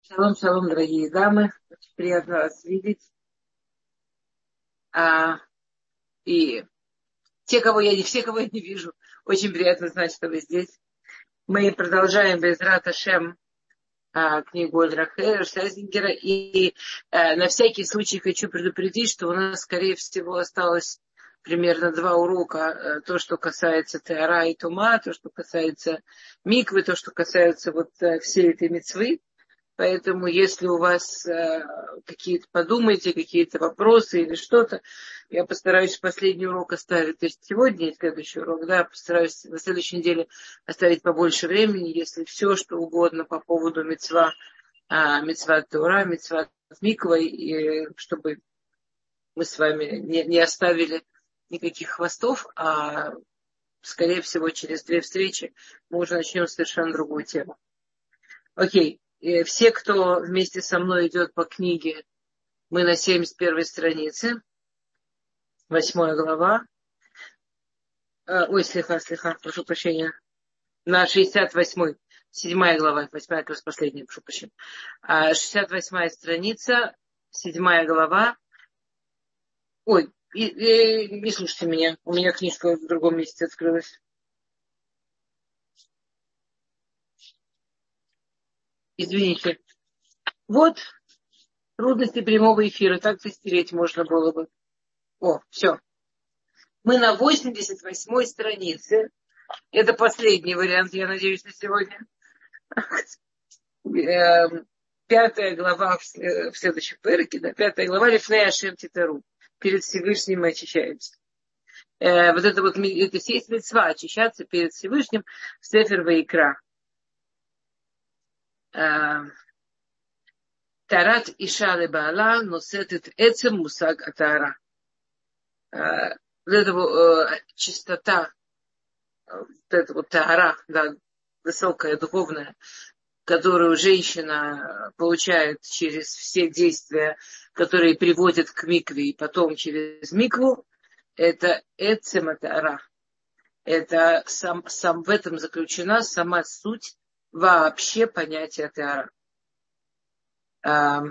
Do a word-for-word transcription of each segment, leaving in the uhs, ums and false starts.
Шалом, шалом, дорогие дамы. Очень приятно вас видеть. А, и те, кого я не, все, кого я не вижу, очень приятно знать, что вы здесь. Мы продолжаем Безрат Ашем а, книгу Рахеля Шлезингера. И а, на всякий случай хочу предупредить, что у нас, скорее всего, осталось примерно два урока. То, что касается Теара и Тума, то, что касается Миквы, то, что касается вот всей этой мицвы. Поэтому, если у вас э, какие-то, подумайте, какие-то вопросы или что-то, я постараюсь последний урок оставить, то есть сегодня и следующий урок, да, постараюсь на следующей неделе оставить побольше времени, если все, что угодно по поводу мицва, э, мицва Тора, мицва Миква, и чтобы мы с вами не, не оставили никаких хвостов, а, скорее всего, через две встречи мы уже начнем совершенно другую тему. Окей. И все, кто вместе со мной идет по книге, мы на семьдесят первой странице, восьмая глава. Э, ой, слегка, слегка, прошу прощения. На шестьдесят восьмой, седьмая глава, восьмая как раз последняя, прошу прощения. А шестьдесят восьмая страница, седьмая глава. Ой, и, и, не слушайте меня, у меня книжка в другом месте открылась. Извините. Вот трудности прямого эфира, так стереть можно было бы. О, все. Мы на восемьдесят восьмой странице. Это последний вариант, я надеюсь, на сегодня. Пятая глава в следующем переке, да, пятая глава Лифней Ашем Титару. Перед Всевышним мы очищаемся. Вот это вот, это есть мицва, очищаться перед Всевышним в Сефер Ваикра. Тарат Иша лебаала носет эцем мусаг атара. Вот эта вот чистота, вот эта вот таара, да, высокая, духовная, которую женщина получает через все действия, которые приводят к микве, и потом через микву, это эцем таара. Это сам, сам в этом заключена сама суть вообще понятия таара. А,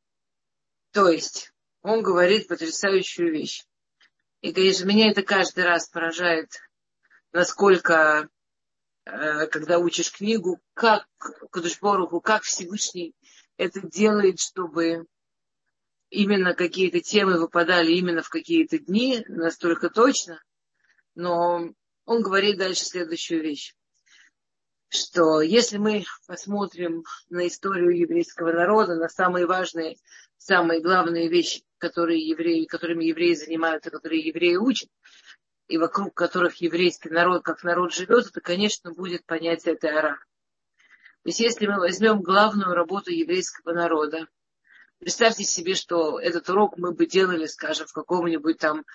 то есть он говорит потрясающую вещь. И, конечно, меня это каждый раз поражает, насколько, когда учишь книгу, как Кадош Барух Ху, как Всевышний это делает, чтобы именно какие-то темы выпадали именно в какие-то дни, настолько точно. Но он говорит дальше следующую вещь, что если мы посмотрим на историю еврейского народа, на самые важные, самые главные вещи, которые евреи, которыми евреи занимаются, которые евреи учат, и вокруг которых еврейский народ, как народ живет, это, конечно, будет понятие таара. То есть, если мы возьмем главную работу еврейского народа, представьте себе, что этот урок мы бы делали, скажем, в каком-нибудь там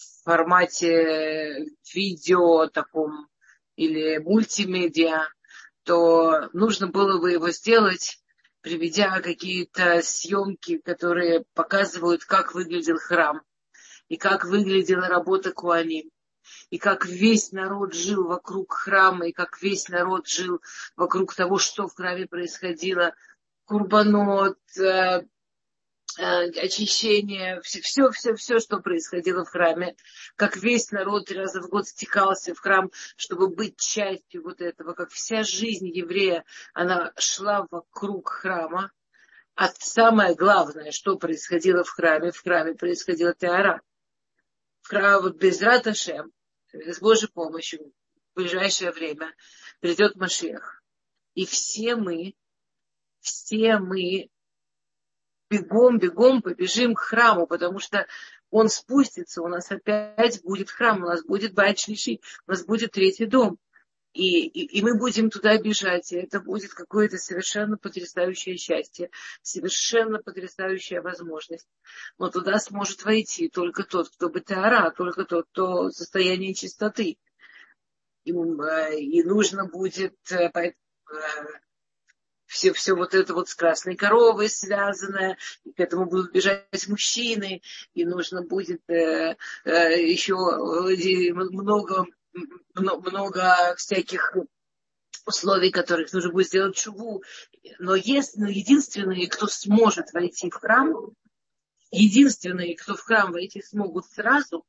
формате видео таком или мультимедиа, то нужно было бы его сделать, приведя какие-то съемки, которые показывают, как выглядел храм, и как выглядела работа Коаним, и как весь народ жил вокруг храма, и как весь народ жил вокруг того, что в храме происходило, курбанот, э, э, очищение, все, все, все, все, что происходило в храме, как весь народ три раза в год стекался в храм, чтобы быть частью вот этого, как вся жизнь еврея, она шла вокруг храма. А самое главное, что происходило в храме, в храме происходила таара. В храме, вот Безрат Ашем, с Божьей помощью, в ближайшее время придет Машиах. И все мы, все мы бегом, бегом побежим к храму, потому что он спустится, у нас опять будет храм, у нас будет Байт Шлиши, у нас будет третий дом. И, и, и мы будем туда бежать, и это будет какое-то совершенно потрясающее счастье, совершенно потрясающая возможность. Но туда сможет войти только тот, кто бетаара, только тот, кто в состоянии чистоты. И, и нужно будет все, все вот это вот с красной коровой связанное, и к этому будут бежать мужчины, и нужно будет э, э, еще много, много всяких условий, которых нужно будет сделать шуву. Но, есть, но единственные, кто сможет войти в храм, единственные, кто в храм войти смогут сразу,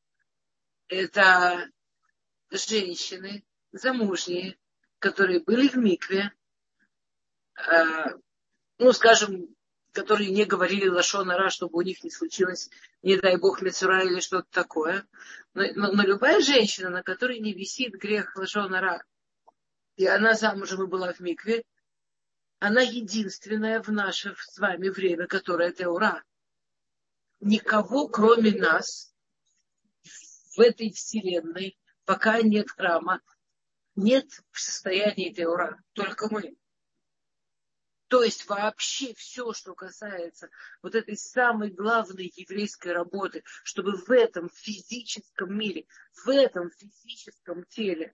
это женщины замужние, которые были в микве, э, ну, скажем, которые не говорили лашон ара, чтобы у них не случилось, не дай бог, мецура или что-то такое. Но, но, но любая женщина, на которой не висит грех лашон ара, и она замужем и была в микве, она единственная в наше с вами время, которая теура. Никого, кроме нас, в этой вселенной, пока нет храма, нет в состоянии теура. Только мы. То есть вообще все, что касается вот этой самой главной еврейской работы, чтобы в этом физическом мире, в этом физическом теле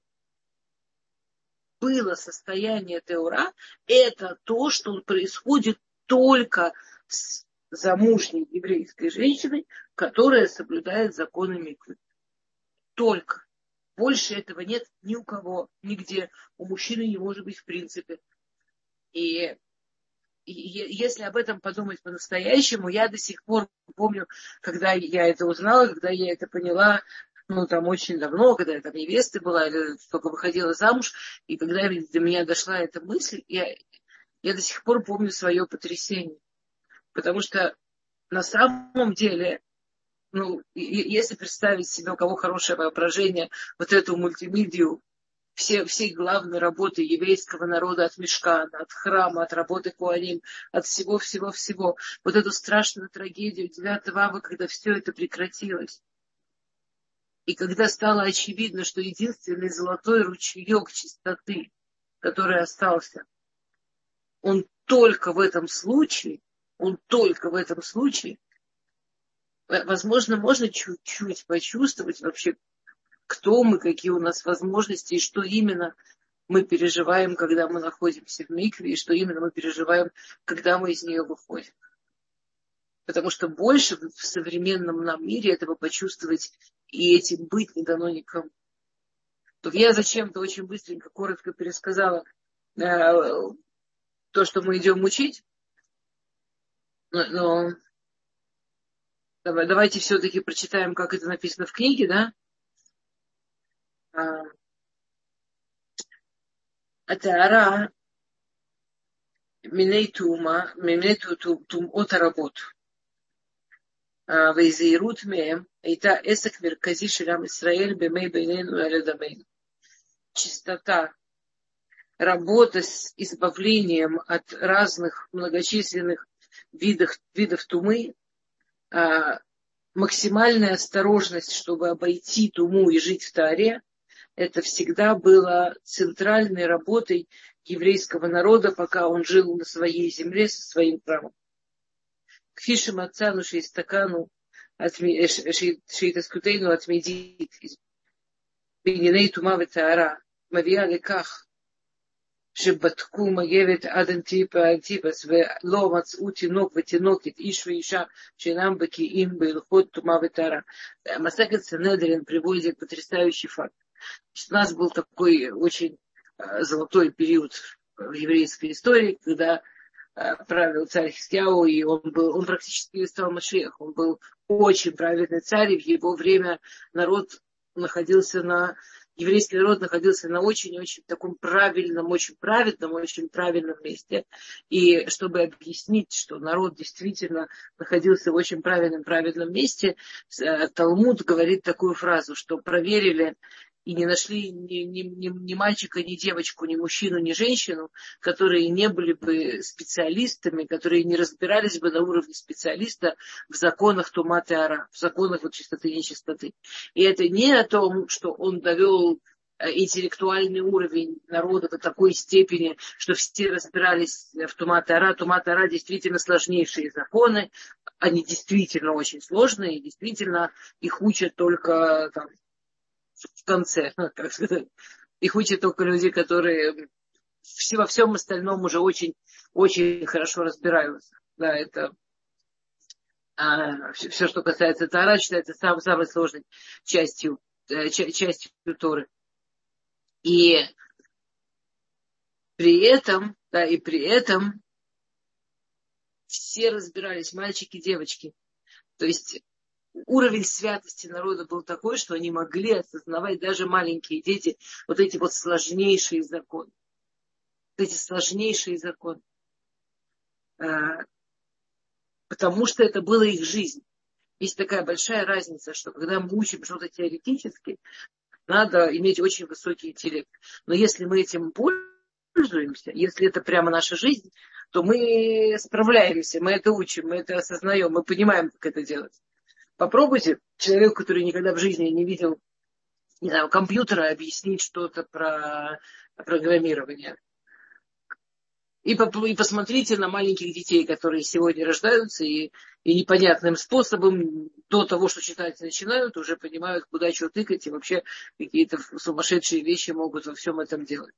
было состояние теура, это то, что происходит только с замужней еврейской женщиной, которая соблюдает законы миквы. Только. Больше этого нет ни у кого, нигде. У мужчины не может быть в принципе. И, и если об этом подумать по-настоящему, я до сих пор помню, когда я это узнала, когда я это поняла, ну, там очень давно, когда я там невестой была, или только выходила замуж, и когда до меня дошла эта мысль, я, я до сих пор помню свое потрясение. Потому что на самом деле, ну, если представить себе, у кого хорошее воображение, вот эту мультимедию, все, все главные работы еврейского народа от Мишкана, от храма, от работы Коаним, от всего-всего-всего, вот эту страшную трагедию девятого ава, когда все это прекратилось. И когда стало очевидно, что единственный золотой ручеек чистоты, который остался, он только в этом случае, он только в этом случае, возможно, можно чуть-чуть почувствовать вообще, кто мы, какие у нас возможности, и что именно мы переживаем, когда мы находимся в микве, и что именно мы переживаем, когда мы из нее выходим. Потому что больше в современном нам мире этого почувствовать и этим быть не дано никому. Тут я зачем-то очень быстренько, коротко пересказала э, то, что мы идем учить. Но, но давай, давайте все-таки прочитаем, как это написано в книге, да? התארה מיני תאומה, מיני תאומות הרבות. והזהירות מהם הייתה עסק מרכזי של עם ישראל בימי בינינו על דמנו. Чистота, работа с избавлением от разных многочисленных видов, видов тумы, максимальная осторожность, чтобы обойти туму и жить в Тааре, это всегда было центральной работой еврейского народа, пока он жил на своей земле со своим храмом. Кфиши мацану шеистакану шеитаскутейну отмедит בענייני טומאה וטהרה, מביאה לכך שבדקו מגבת עד אנטיפס ולא מצאו תינוק ותינוקת, איש ואישה שאינם בקיאים בהלכות טומאה וטהרה. מסכת סנהדרין приводит потрясающий факт. У нас был такой очень золотой период в еврейской истории, когда правил царь Хизкияу, и он был, он практически стал Машиах. Он был очень праведный царь, и в его время народ находился на, еврейский народ находился на очень-очень таком правильном, очень праведном, очень правильном месте. И чтобы объяснить, что народ действительно находился в очень правильном, праведном месте, Талмуд говорит такую фразу, что проверили и не нашли ни, ни, ни, ни мальчика, ни девочку, ни мужчину, ни женщину, которые не были бы специалистами, которые не разбирались бы на уровне специалиста в законах тума теара, в законах вот чистоты и нечистоты. И это не о том, что он довел интеллектуальный уровень народа до такой степени, что все разбирались в тума теара. Тума теара действительно сложнейшие законы, они действительно очень сложные, и действительно их учат только там, в конце, как сказать, их учат только люди, которые во всем остальном уже очень, очень хорошо разбираются. Да, это а, все, все, что касается Тора, считается самой, самой сложной частью, частью Торы. И При этом, да, и при этом все разбирались, мальчики, девочки. То есть уровень святости народа был такой, что они могли осознавать, даже маленькие дети, вот эти вот сложнейшие законы. Вот эти сложнейшие законы. Потому что это была их жизнь. Есть такая большая разница, что когда мы учим что-то теоретически, надо иметь очень высокий интеллект. Но если мы этим пользуемся, если это прямо наша жизнь, то мы справляемся, мы это учим, мы это осознаем, мы понимаем, как это делать. Попробуйте человеку, который никогда в жизни не видел, не знаю, компьютера, объяснить что-то про программирование. И, по, и посмотрите на маленьких детей, которые сегодня рождаются и, и непонятным способом до того, что читать начинают, уже понимают, куда что тыкать, и вообще какие-то сумасшедшие вещи могут во всем этом делать.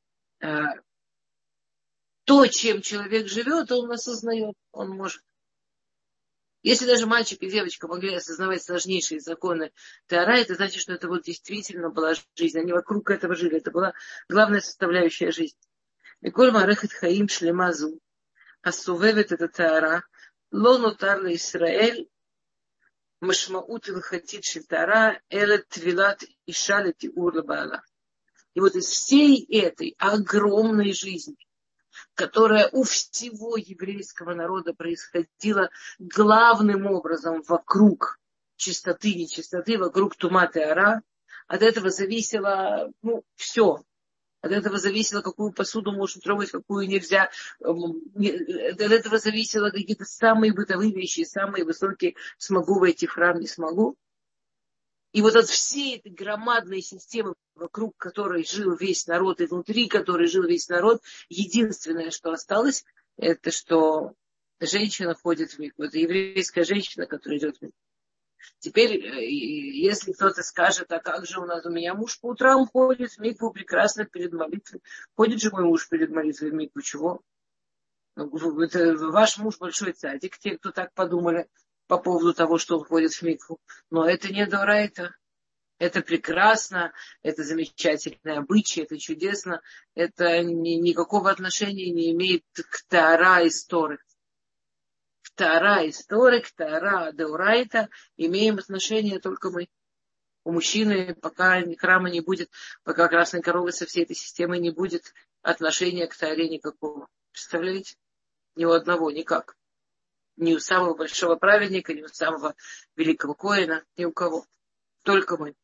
То, чем человек живет, он осознает, он может. Если даже мальчик и девочка могли осознавать сложнейшие законы Теора, это значит, что это вот действительно была жизнь. Они вокруг этого жили. Это была главная составляющая жизни. וכל מערכת חיים שלמה זו, הסובבת את הטהרה, לא נותר לישראל משמעות הלכתית של טהרה, אלא טבילת אישה לתיאור לבעלה. И вот из всей этой огромной жизни, которая у всего еврейского народа происходила главным образом вокруг чистоты, нечистоты, вокруг тума теора, от этого зависело, ну, все. От этого зависело, какую посуду можно трогать, какую нельзя. От этого зависело какие-то самые бытовые вещи, самые высокие. Смогу войти в храм, не смогу. И вот от всей этой громадной системы, вокруг которой жил весь народ, и внутри которой жил весь народ, единственное, что осталось, это что женщина ходит в микву. Это еврейская женщина, которая идет в микву. Теперь, если кто-то скажет, а как же у нас, у меня муж по утрам ходит в микву прекрасно перед молитвой. Ходит же мой муж перед молитвой в микву, чего? Это ваш муж большой цадик, те, кто так подумали по поводу того, что он ходит в микву. Но это не дорайта. Это прекрасно, это замечательное обычай, это чудесно. Это ни, никакого отношения не имеет к Теора и Торы. Теора историк, Теора деорайта имеем отношение только мы. У мужчины, пока храма не будет, пока красной коровы со всей этой системой не будет, отношения к Теоре никакого. Представляете? Ни у одного, никак. Ни у самого большого праведника, ни у самого великого коэна, ни у кого. Только мы.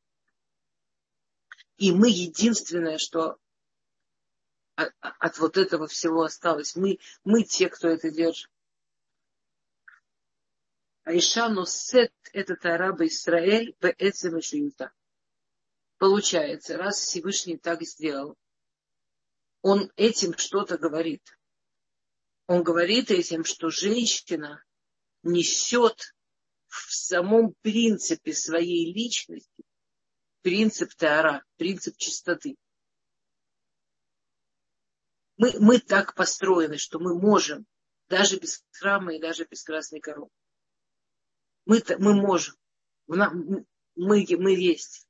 И мы единственное, что от, от вот этого всего осталось. Мы, мы те, кто это держит. Аиша носет этот араба Исраэль бэцэм ишиюта. Получается, раз Всевышний так сделал, он этим что-то говорит. Он говорит этим, что женщина несет в самом принципе своей личности принцип Теора, принцип чистоты. Мы, мы так построены, что мы можем, даже без храма и даже без красной коровы. Мы, мы можем. Мы, мы есть.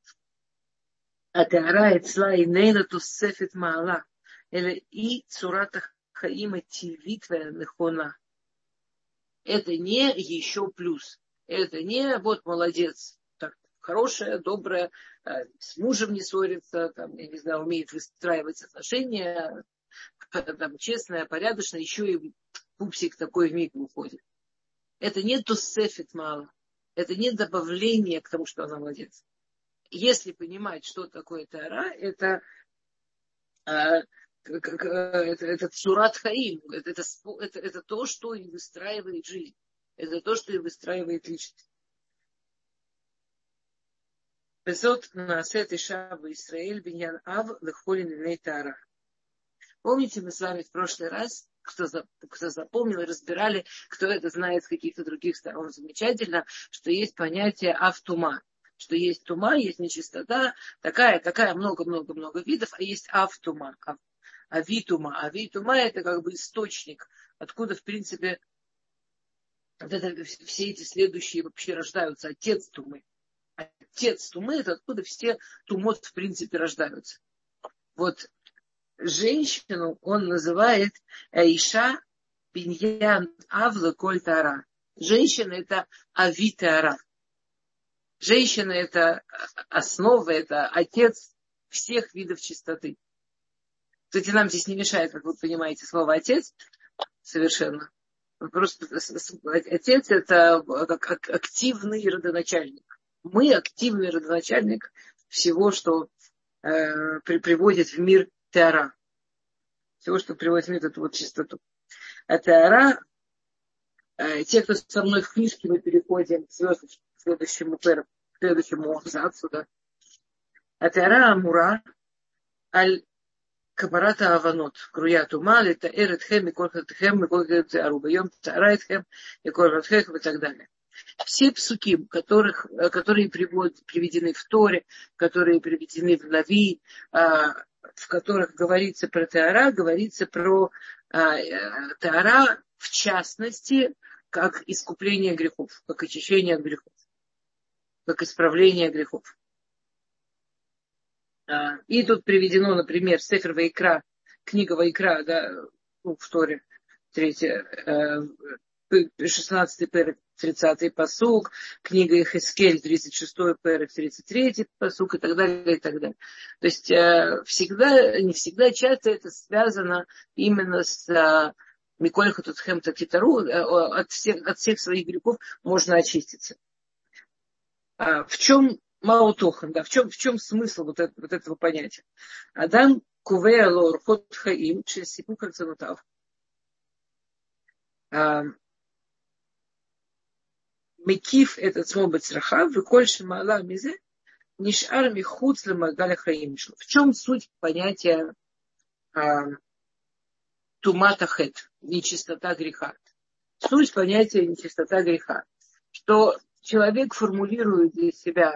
А Теора эцла инейна тусефет маала. Или и цурата хаима тивит венехона. Это не еще плюс. Это не вот молодец. Так, хорошая, добрая, с мужем не ссорится, там, я не знаю, умеет выстраивать отношения, там, честная, порядочная, еще и пупсик такой в миг выходит. Это не тусефет мало. Это не добавление к тому, что она молодец. Если понимать, что такое Теора, это, это, это цурат хаим. Это, это, это, это то, что и выстраивает жизнь. Это то, что и выстраивает личность. Безот наасет иша б'Исраэль биньян ав лехолин линей Теора. Помните, мы с вами в прошлый раз, кто, кто запомнил и разбирали, кто это знает с каких-то других сторон, замечательно, что есть понятие автума. Что есть тума, есть нечистота, такая, такая, много-много-много видов, а есть автума, авитума. Авитума это как бы источник, откуда, в принципе, вот это, все эти следующие вообще рождаются. Отец тумы. Отец тумы это откуда все тумот, в принципе, рождаются. Вот. женщину он называет Аиша Биньян Авла Коль Тара. Женщина это Ави Тара. Женщина это основа, это отец всех видов чистоты. Кстати, нам здесь не мешает, как вы понимаете, слово отец совершенно. Просто отец это как активный родоначальник. Мы активный родоначальник всего, что э, приводит в мир Теара. Всего, что приводит в мир эту вот чистоту. А Теара, э, те, кто со мной в книжке, мы переходим к следующему пэру, к следующему абзацу, да. А Теара Амура аль Капарата Аванот, Круят Умал, это Эретхем, и Колхатхем, и Колхатхем, Арубайом, Тарайтхем, и Колхатхем, и так далее. Все псуки, которых, которые приведены в Торе, которые приведены в Нави, в которых говорится про Теара, говорится про Теара, в частности, как искупление грехов, как очищение от грехов, как исправление грехов. И тут приведено, например, Сефер Ваикра, книга Ваикра, да, ну, в Торе, третья, шестнадцатый пэрек, тридцатый пасук, книга Ихескель, тридцать шестой пэрек, тридцать третий пасук и так далее, и так далее. То есть всегда, не всегда, часто это связано именно с Миколь Хатутхем Такитару, от всех, от всех своих грехов можно очиститься. В чем Маутохан, да, в чем, в чем смысл вот, это, вот этого понятия? Адам кувея лор хот хаим через сипу кальцанутав. Мекиф этот смобет срахав, выкольши мала мизе, нишар михуц лемагаля хаим. В чем суть понятия а, тумата хет, нечистота греха? Суть понятия нечистота греха. Что человек формулирует для себя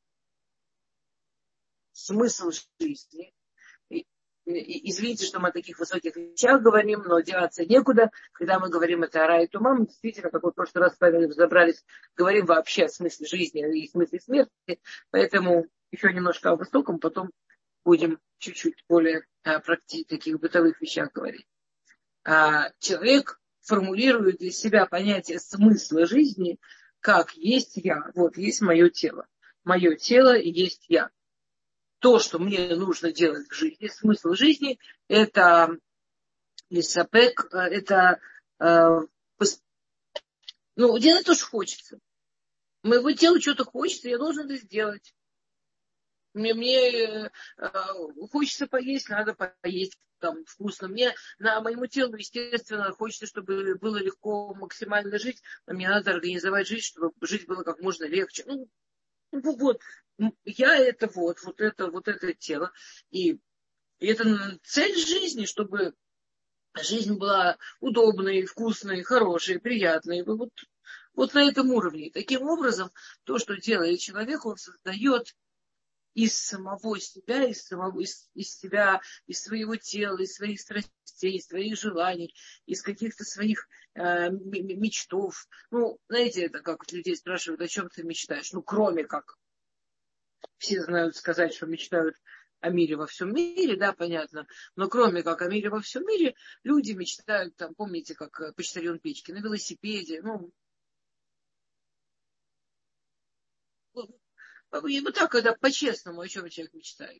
смысл жизни. Извините, что мы о таких высоких вещах говорим, но деваться некуда. Когда мы говорим о Теара и Тума, мы действительно, как мы в прошлый раз с вами разобрались, говорим вообще о смысле жизни и смысле смерти. Поэтому еще немножко о высоком, потом будем чуть-чуть более о практи- таких бытовых вещах говорить. А человек формулирует для себя понятие смысла жизни, как есть я. Вот есть мое тело. Мое тело и есть я. То, что мне нужно делать в жизни, смысл жизни, это лисапек, это э, ну, делать то, что хочется. Моего тела что-то хочется, я должен это сделать. Мне, мне э, хочется поесть, надо поесть там вкусно. Мне, на моему телу, естественно, хочется, чтобы было легко максимально жить, но мне надо организовать жизнь, чтобы жить было как можно легче. Ну, Ну, вот, я это вот, вот это, вот это тело. И, и это цель жизни, чтобы жизнь была удобной, вкусной, хорошей, приятной. Вот, вот на этом уровне. Таким образом, то, что делает человек, он создает из самого себя, из, самого, из, из себя, из своего тела, из своих страстей, из своих желаний, из каких-то своих э, мечтов. Ну, знаете, это как людей спрашивают, о чем ты мечтаешь? Ну, кроме как. Все знают сказать, что мечтают о мире во всем мире, да, понятно. Но кроме как о мире во всем мире, люди мечтают, там, помните, как почтальон Печки, на велосипеде, ну, и вот так, когда по-честному, о чем человек мечтает.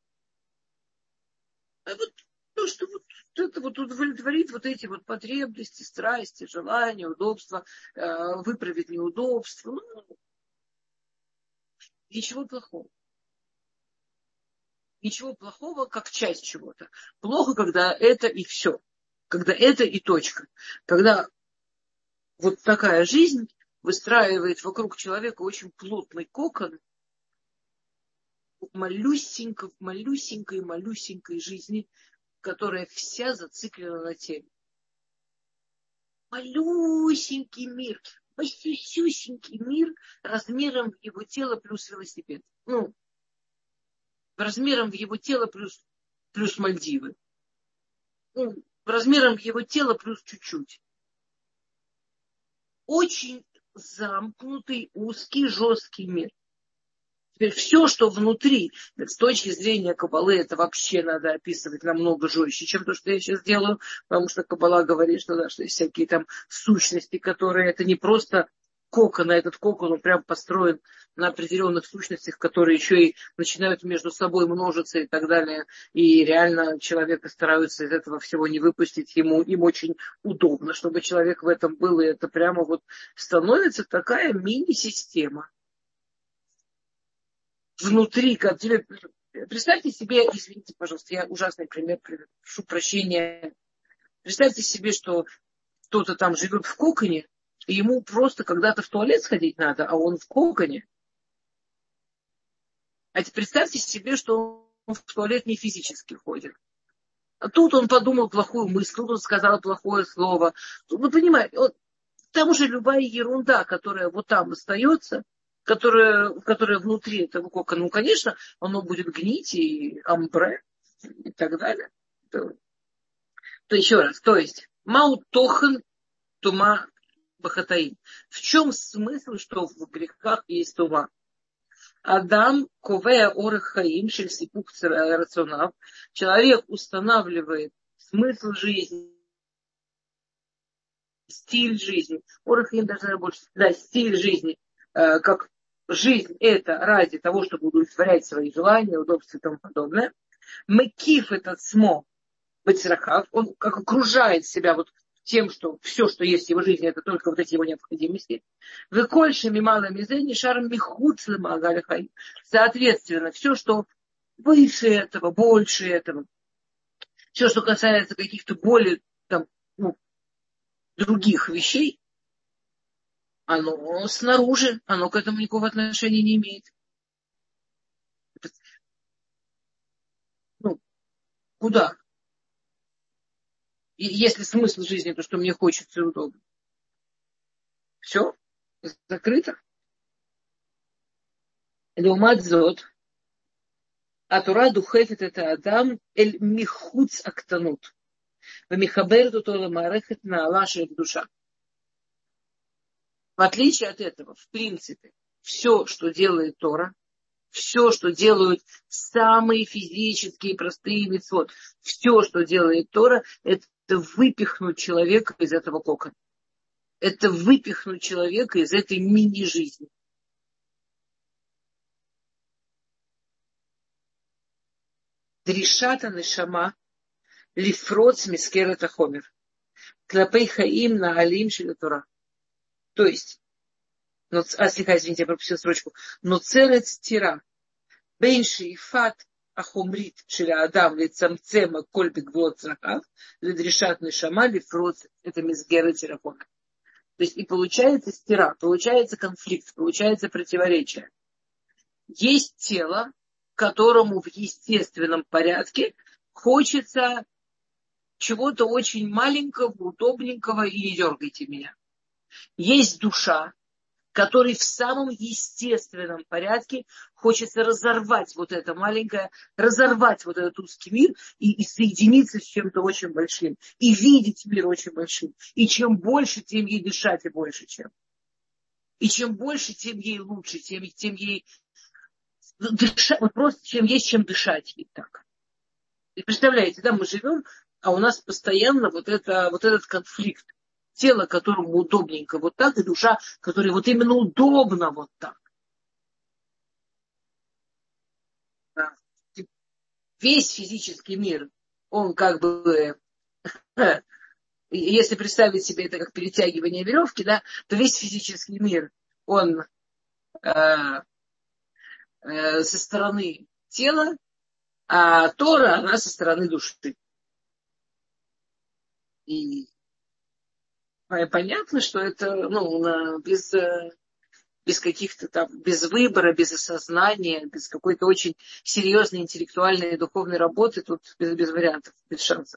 А вот то, что вот это вот удовлетворит вот эти вот потребности, страсти, желания, удобства, э, выправить неудобства, ну, ничего плохого. Ничего плохого, как часть чего-то. Плохо, когда это и все. Когда это и точка. Когда вот такая жизнь выстраивает вокруг человека очень плотный кокон малюсенькой, малюсенькой, малюсенькой жизни, которая вся зациклена на теле. Малюсенький мир, малюсенький мир размером в его тело плюс велосипед. Ну, размером в его тело плюс, плюс Мальдивы. Ну, размером в его тело плюс чуть-чуть. Очень замкнутый, узкий, жесткий мир. Теперь все, что внутри, с точки зрения Каббалы, это вообще надо описывать намного жестче, чем то, что я сейчас делаю, потому что Каббала говорит, что, да, что есть всякие там сущности, которые это не просто кокон, а этот кокон, он прям построен на определенных сущностях, которые еще и начинают между собой множиться и так далее. И реально человека стараются из этого всего не выпустить, ему им очень удобно, чтобы человек в этом был, и это прямо вот становится такая мини-система. Внутри, как тебе, представьте себе, извините, пожалуйста, я ужасный пример, прошу прощения. Представьте себе, что кто-то там живет в коконе, и ему просто когда-то в туалет сходить надо, а он в коконе. А теперь представьте себе, что он в туалет не физически ходит. А тут он подумал плохую мысль, тут он сказал плохое слово. Вы понимаете, вот, там уже любая ерунда, которая вот там остается, которая, которая внутри этого кокона, ну, конечно, оно будет гнить и амбре и так далее. То, то еще раз, то есть, мау тохан тума бахатаим. В чем смысл, что в грехах есть тума? Адам ковея орах хаим шель сипух рационав. Человек устанавливает смысл жизни, стиль жизни. Орах хаим даже больше, да, стиль жизни, э, как жизнь это ради того, чтобы удовлетворять свои желания, удобства и тому подобное. Мекиф этот смо бацрахав, он как окружает себя вот тем, что все, что есть в его жизни, это только вот эти его необходимости. Выкольшими малыми зени шаром михуцлым агалихай. Соответственно, все, что выше этого, больше этого, все, что касается каких-то более там, ну, других вещей, оно снаружи, оно к этому никакого отношения не имеет. Ну, куда? И если смысл жизни, то, что мне хочется и удобно. Все, закрыто. Леумат зод. А Тура духефит это Адам эль михуц актанут. Вамихабер тутола марехет на алаши душа. В отличие от этого, в принципе, все, что делает Тора, все, что делают самые физические простые мицвот, все, что делает Тора, это выпихнуть человека из этого кокона. Это выпихнуть человека из этой мини-жизни. Дрешата нешама лифроц мискерет ахомер. Клапей хаим на алим шеля Тора. То есть, но, а, слегка, извините, я пропустила строчку. Но церец тира. Бейнши и фат ахумрит шеля адам лицамцема кольбик влот црахав. Ледрешат нешама лифроц. Это мискерет шеля ахомер. То есть, и получается стира, получается конфликт, получается противоречие. Есть тело, которому в естественном порядке хочется чего-то очень маленького, удобненького, и не дергайте меня. Есть душа, которой в самом естественном порядке хочется разорвать вот это маленькое, разорвать вот этот узкий мир и, и соединиться с чем-то очень большим. И видеть мир очень большим. И чем больше, тем ей дышать и больше, чем. И чем больше, тем ей лучше, тем, тем ей дышать, вот просто чем есть чем дышать ей так. И представляете, да, мы живем, а у нас постоянно вот, это, вот этот конфликт. Тело, которому удобненько вот так, и душа, которой вот именно удобно вот так. Да. Весь физический мир, он как бы, если представить себе это как перетягивание веревки, да, то весь физический мир, он э, э, со стороны тела, а Тора, она со стороны души. И понятно, что это ну, без, без каких-то там, без выбора, без осознания, без какой-то очень серьезной интеллектуальной и духовной работы, тут без, без вариантов, без шансов.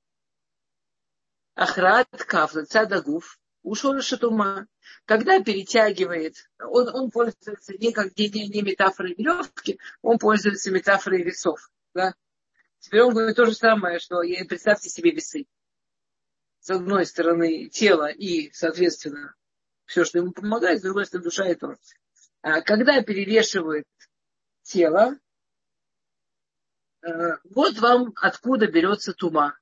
Ахрат кафла цадагуф ушел шатума. Когда перетягивает, он, он пользуется не как не, не метафорой веревки, он пользуется метафорой весов. Да? Теперь он говорит то же самое, что представьте себе весы. С одной стороны тело и, соответственно, все, что ему помогает, с другой стороны душа и Тора. А когда перевешивает тело. Вот вам откуда берется тума.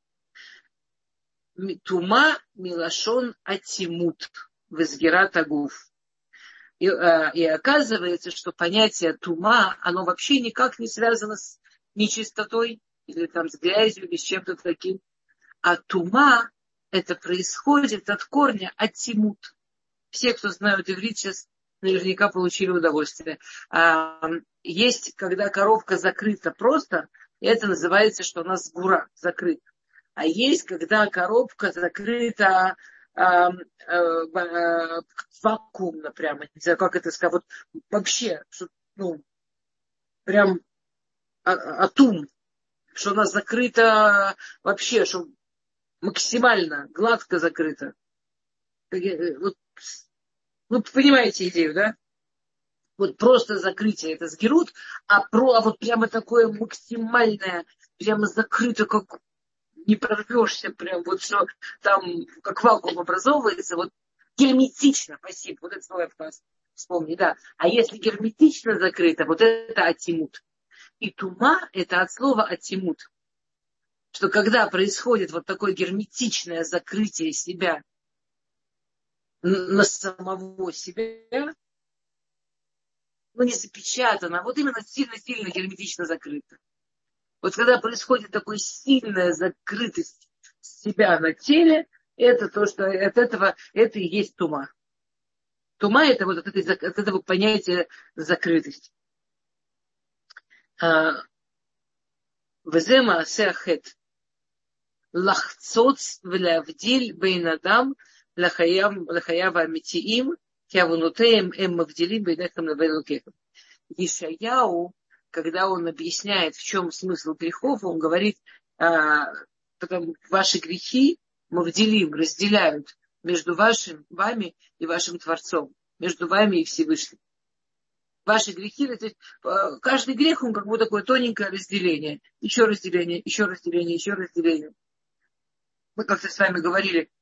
Тума милашон атимут визгират агуф. И, и оказывается, что понятие тума, оно вообще никак не связано с нечистотой или там с грязью или с чем-то таким. А тума, это происходит от корня атимут. Все, кто знают иврит, сейчас наверняка получили удовольствие. Есть, когда коробка закрыта просто, это называется, что она сгура, закрыта. А есть, когда коробка закрыта э, э, э, вакуумно прямо. Не знаю, как это сказать. Вот вообще, что, ну, прям атум. Что она закрыта вообще, что максимально гладко закрыта. Вот, вы понимаете идею, да? Вот просто закрытие это сгерут, а, про, а вот прямо такое максимальное, прямо закрыто, как не прорвешься, прям вот что там, как вакуум образовывается, вот герметично, спасибо, вот это слово я вспомни, да. А если герметично закрыто, вот это атимут. И тума это от слова атимут. Что когда происходит вот такое герметичное закрытие себя на самого себя, ну не запечатано, а вот именно сильно-сильно герметично закрыто. Вот когда происходит такая сильная закрытость себя на теле, это то, что от этого, это и есть тума. Тума это вот от, этой, от этого понятия закрытости. Везе маасе ахет. Лахцоц влявдиль бейнадам лахаяв амитиим кявунутеем эм мавдилим бейнехам навелукехам. Ишаяу, когда он объясняет, в чем смысл грехов, он говорит, а, потому, ваши грехи мавдилим разделяют между вашим, вами и вашим Творцом, между вами и Всевышним. Ваши грехи, то есть каждый грех, он как бы такое тоненькое разделение. Еще разделение, еще разделение, еще разделение. Мы как-то с вами говорили,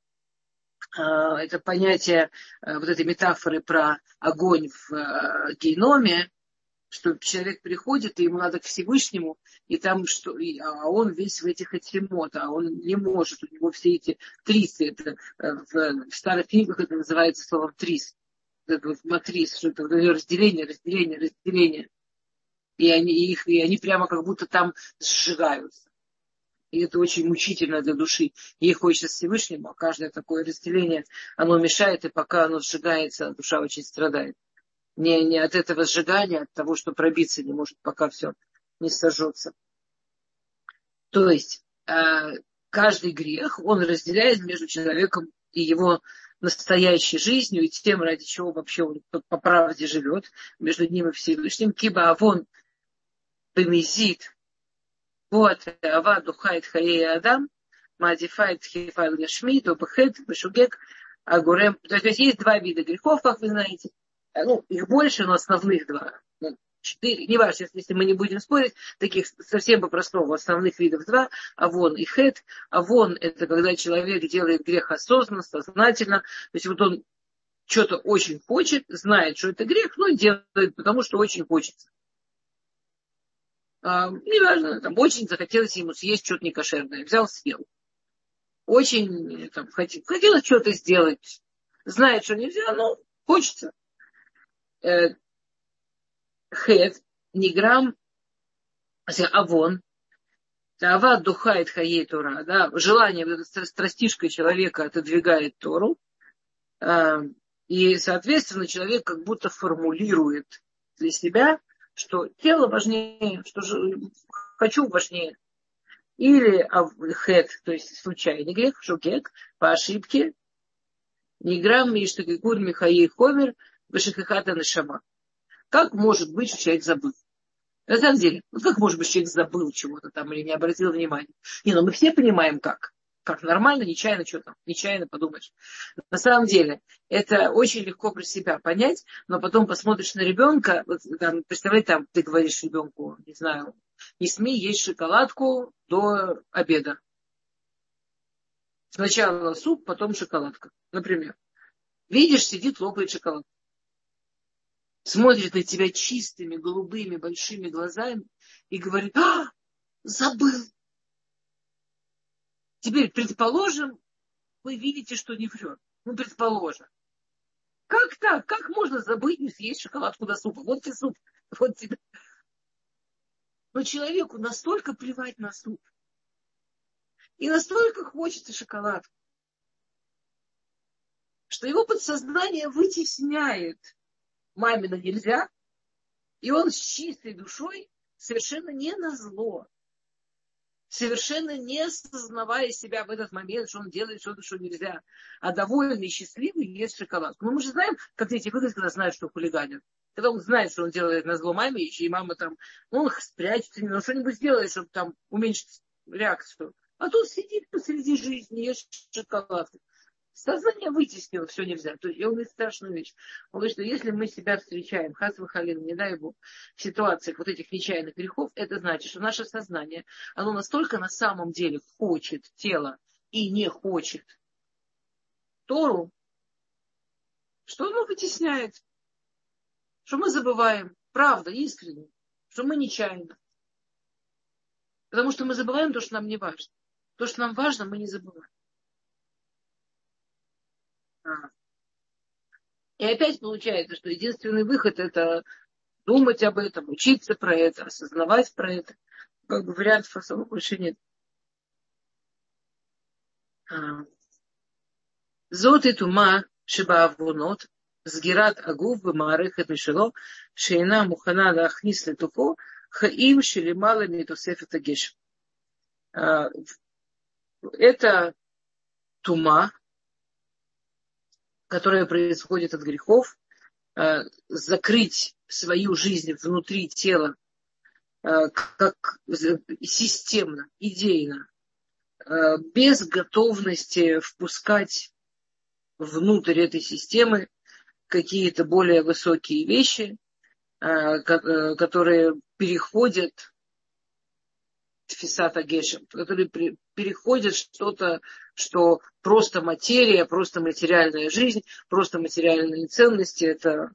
это понятие, вот этой метафоры про огонь в геноме, что человек приходит, и ему надо к Всевышнему, и там что, и, а он весь в этих атимот, а он не может, у него все эти трисы, это, в, в старых книгах это называется словом трис, это вот матрис, что это разделение, разделение, разделение. И они, их, и они прямо как будто там сжигаются. И это очень мучительно для души. Ей хочется Всевышнему, а каждое такое разделение, оно мешает, и пока оно сжигается, душа очень страдает. Не, не от этого сжигания, от того, что пробиться не может, пока все не сожжется. То есть э, каждый грех, он разделяет между человеком и его настоящей жизнью, и тем, ради чего вообще он по правде живет, между ним и Всевышним. Киба авон бемизит, вот ава духает хаей адам, мадифает хифал яшми, добхет, бешугек, агурем. То есть есть два вида грехов, как вы знаете. Ну, их больше, но основных два. Ну, четыре. Не важно, если мы не будем спорить, таких совсем по-простому основных видов два. Авон и хет. Авон это когда человек делает грех осознанно, сознательно. То есть вот он что-то очень хочет, знает, что это грех, но делает, потому что очень хочется. А, неважно, там очень захотелось ему съесть что-то некошерное. Взял, съел. Очень там, хотел, хотелось что-то сделать. Знает, что нельзя, но хочется. Хет, ниграм, авон, ава духает хаей Тора, да, желание, страстишка человека отодвигает Тору, и, соответственно, человек как будто формулирует для себя, что тело важнее, что хочу важнее. Или хет, то есть случайный грех, шукек, по ошибке, ниграм, миштагикур, михаей хомер, вышихахата нашама. Как может быть, что человек забыл? На самом деле, ну как может быть, что человек забыл чего-то там или не обратил внимания? Не, ну мы все понимаем, как. Как нормально, нечаянно, что там, нечаянно подумаешь. На самом деле, это очень легко про себя понять, но потом посмотришь на ребенка, вот, там, представляете, там, ты говоришь ребенку, не знаю, не смей есть шоколадку до обеда. Сначала суп, потом шоколадка, например. Видишь, сидит, лопает шоколадку. смотрит на тебя чистыми, голубыми, большими глазами и говорит: а, забыл. Теперь, предположим, вы видите, что не врет. Ну, предположим. Как так? Как можно забыть не съесть шоколадку до супа? Вот тебе суп. Вот тебе. Но человеку настолько плевать на суп. И настолько хочется шоколадку, что его подсознание вытесняет мамина нельзя, и он с чистой душой, совершенно не назло, совершенно не осознавая себя в этот момент, что он делает что-то, что нельзя, а довольный и счастливый ест шоколадку. Но мы же знаем, как дети выглядят, когда знают, что хулиганят. Когда он знает, что он делает назло маме, и мама там, ну, он спрячется, ну, что-нибудь сделает, чтобы там уменьшить реакцию. А тут сидит посреди жизни, ест шоколадку. Сознание вытеснило, все нельзя. То есть он говорит страшную вещь. Он говорит, что если мы себя встречаем, хас вахалин, не дай Бог, в ситуациях вот этих нечаянных грехов, это значит, что наше сознание, оно настолько на самом деле хочет тело и не хочет Тору, что оно вытесняет. Что мы забываем, правда, искренне, что мы нечаянно. Потому что мы забываем то, что нам не важно. То, что нам важно, мы не забываем. И опять получается, что единственный выход — это думать об этом, учиться про это, осознавать про это. Как бы вариантов особо больше нет. Зот и тума шибаавунот сгират агув бемаарехет мишело шейна мухана лахнис летухо хаим шелимала митусефет агеш. Это тума, которое происходит от грехов, закрыть свою жизнь внутри тела как системно, идейно, без готовности впускать внутрь этой системы какие-то более высокие вещи, которые переходят тфисата гешем, которые переходят что-то, что просто материя, просто материальная жизнь, просто материальные ценности, это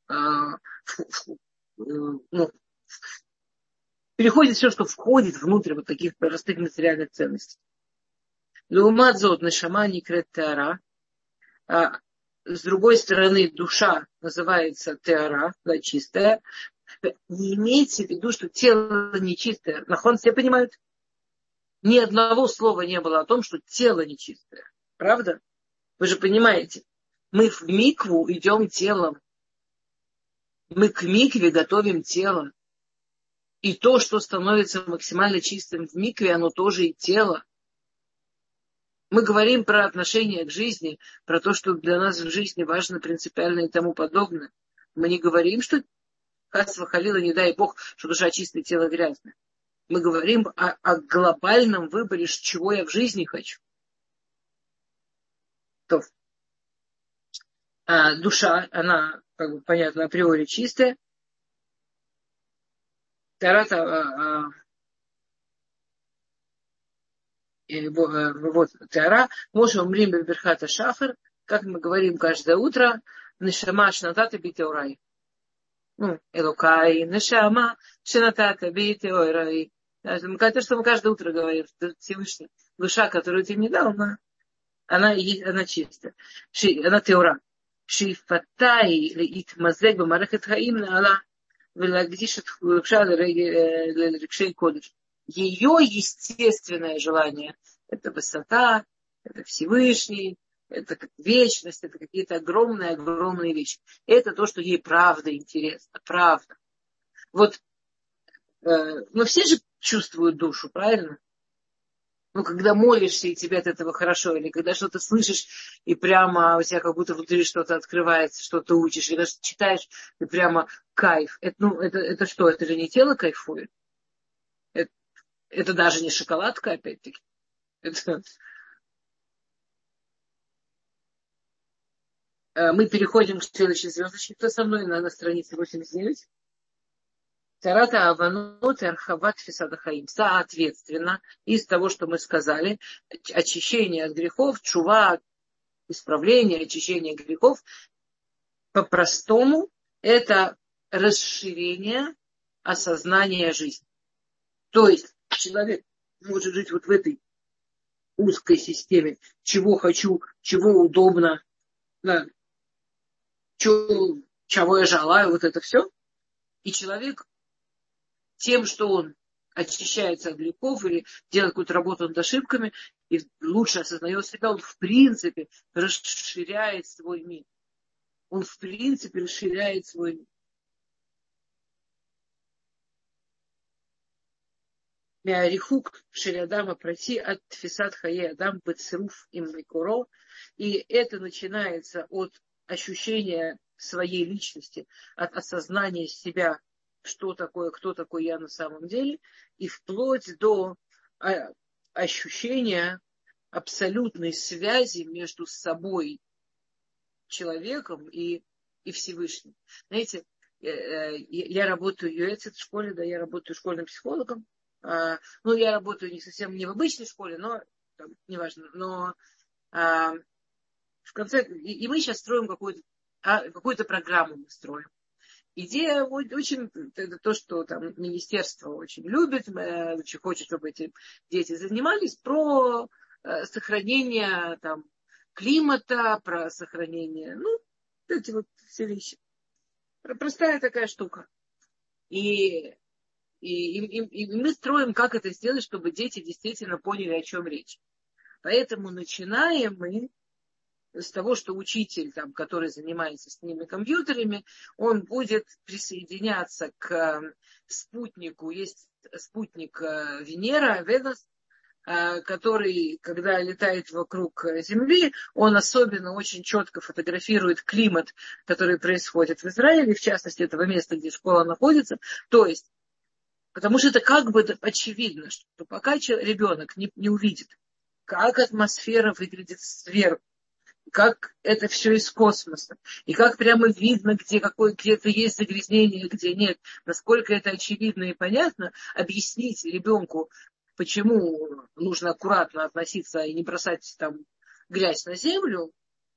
ну, переходит все, что входит внутрь вот таких простых материальных ценностей. Леумат зот нешама никрет теара. С другой стороны, душа называется теара, да, чистая. Не имеется в виду, что тело нечистое. Нахон, все понимают? Ни одного слова не было о том, что тело нечистое. Правда? Вы же понимаете. Мы в микву идем телом. Мы к микве готовим тело. И то, что становится максимально чистым в микве, оно тоже и тело. Мы говорим про отношение к жизни, про то, что для нас в жизни важно, принципиально и тому подобное. Мы не говорим, что хас вахалила, не дай Бог, что душа чистая, тело грязное. Мы говорим о, о глобальном выборе, чего я в жизни хочу. То, а душа, она, как бы понятно, априори чистая. Тарата, а, а, вот Тара, Моше умрим беберхата шахар, как мы говорим каждое утро, нешама шнатата битеорай. Ну, элокай, нешама шнатата битеорай. Это что мы каждое утро говорим, что Всевышний, душа, которую ты мне дал, она, она, она чистая, она теора. Шифатай литмазег бамарехет хаим наала велагдишет хулукша лрекшей кодыш. Ее естественное желание — это высота, это Всевышний, это вечность, это какие-то огромные-огромные вещи. Это то, что ей правда интересно, правда. Вот, э, ну все же чувствуют душу, правильно? Ну, когда молишься, и тебе от этого хорошо, или когда что-то слышишь, и прямо у тебя как будто внутри что-то открывается, что-то учишь, или даже читаешь, и прямо кайф. Это, ну, это, это что, это же не тело кайфует? Это, это даже не шоколадка, опять-таки. Это... Мы переходим к следующей звездочке. Кто со мной на, на странице восемьдесят девять? Тарата аванот и архават фисада хаим. Соответственно, из того, что мы сказали, очищение от грехов, чува, исправление, очищение грехов, по-простому, это расширение осознания жизни. То есть человек может жить вот в этой узкой системе, чего хочу, чего удобно, да, чего, чего я желаю, вот это все. И человек тем, что он очищается от грехов или делает какую-то работу над ошибками и лучше осознает себя, он в принципе расширяет свой мир. Он в принципе расширяет свой мир. Мярихук шириадама пройти от фисат хае адам бецруф им микуро. И это начинается от ощущения своей личности, от осознания себя, что такое, кто такой я на самом деле, и вплоть до ощущения абсолютной связи между собой, человеком и, и Всевышним. Знаете, я работаю в ЮЭЦ в школе, да, я работаю школьным психологом. Uh, ну, я работаю не совсем не в обычной школе, но там, неважно. Но uh, в конце... И, и мы сейчас строим какую-то, а, какую-то программу мы строим. Идея очень... Это то, что там министерство очень любит, очень хочет, чтобы эти дети занимались, про uh, сохранение там, климата, про сохранение... Ну, эти вот все вещи. Простая такая штука. И... И, и, и мы строим, как это сделать, чтобы дети действительно поняли, о чем речь. Поэтому начинаем мы с того, что учитель, там, который занимается с ними компьютерами, он будет присоединяться к спутнику. Есть спутник Венера, Венус, который, когда летает вокруг Земли, он особенно очень четко фотографирует климат, который происходит в Израиле, в частности, этого места, где школа находится. То есть, потому что это как бы очевидно, что пока ребенок не, не увидит, как атмосфера выглядит сверху, как это все из космоса, и как прямо видно, где какой, где-то есть загрязнение, где нет, насколько это очевидно и понятно, объяснить ребенку, почему нужно аккуратно относиться и не бросать там грязь на землю,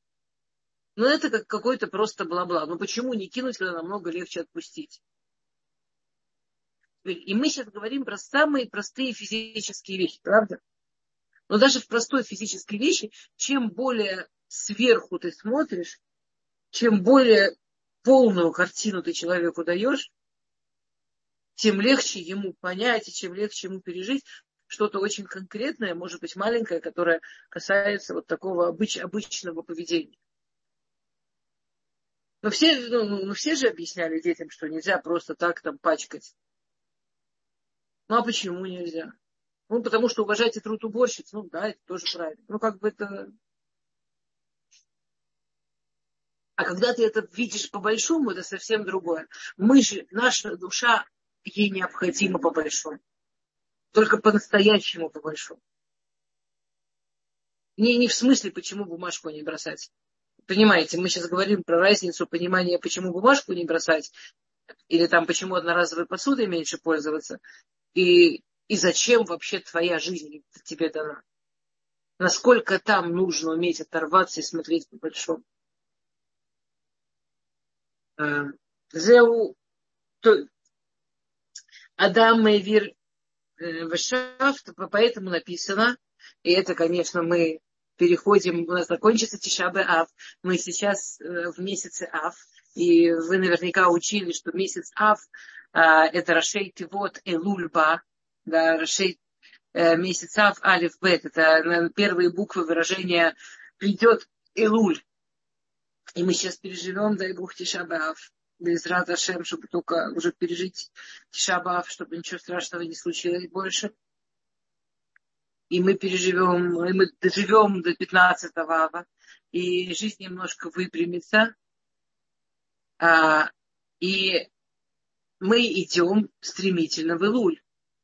ну это как какой-то просто бла-бла. Ну почему не кинуть, когда намного легче отпустить? И мы сейчас говорим про самые простые физические вещи, правда? Но даже в простой физической вещи, чем более сверху ты смотришь, чем более полную картину ты человеку даешь, тем легче ему понять и чем легче ему пережить что-то очень конкретное, может быть маленькое, которое касается вот такого обыч, обычного поведения. Но все, ну, ну, все же объясняли детям, что нельзя просто так там пачкать. Ну а почему нельзя? Ну, потому что уважайте труд уборщиц. Ну, да, это тоже правильно. Ну, как бы это... А когда ты это видишь по-большому, это совсем другое. Мы же, наша душа, ей необходимо по-большому. Только по-настоящему по-большому. Не, не в смысле, почему бумажку не бросать. Понимаете, мы сейчас говорим про разницу понимания, почему бумажку не бросать, или там, почему одноразовой посудой меньше пользоваться. И, и зачем вообще твоя жизнь тебе дана? Насколько там нужно уметь оторваться и смотреть по-большому. Зеу Адам Мейвир Вешафт, поэтому написано, и это, конечно, мы переходим, у нас закончится Тиша б'Ав, мы сейчас в месяце Ав, и вы наверняка учили, что месяц Ав это Рашей Тивот Элульба, да, Рашей месяц Ав Алиф Бет, это первые буквы выражения придет Элуль. И мы сейчас переживем, дай Бог, Тиша б'Ав, Безрат Ашем, чтобы только уже пережить Тиша б'Ав, чтобы ничего страшного не случилось больше. И мы переживем, и мы доживем до пятнадцатого ава, и жизнь немножко выпрямится. А, и мы идем стремительно в Элуль.